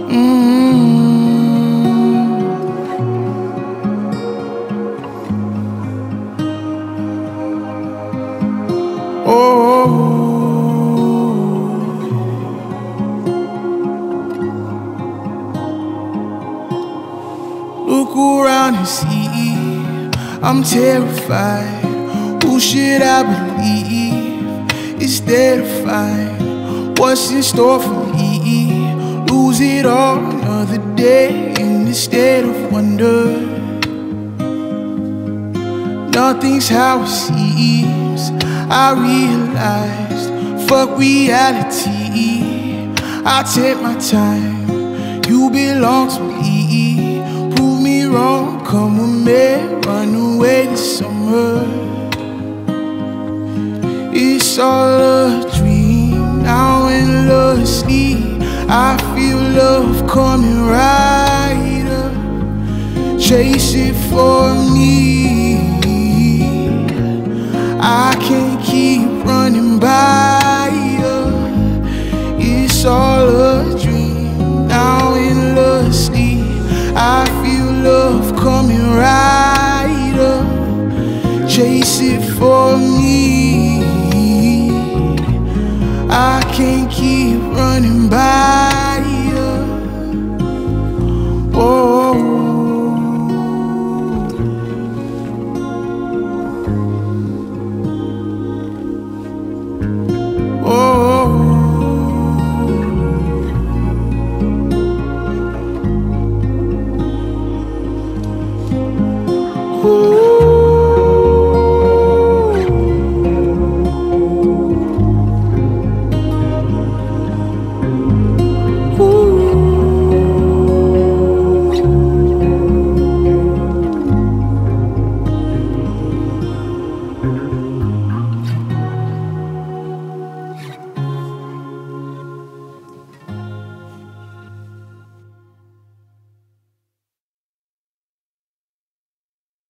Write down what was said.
Look around and see, I'm terrified. Who should I believe is terrified? What's in store for me? Lose it all another day in this state of wonder. Nothing's how it seems. I realized, fuck reality. I take my time. You belong to me. Prove me wrong, come with me. Run away this summer. It's all a dream. Now endlessly I feel love coming right up. Chase it for me. I can't keep running by you. It's all a dream. Now endlessly I feel love coming right up. Chase it for me. I can't keep running by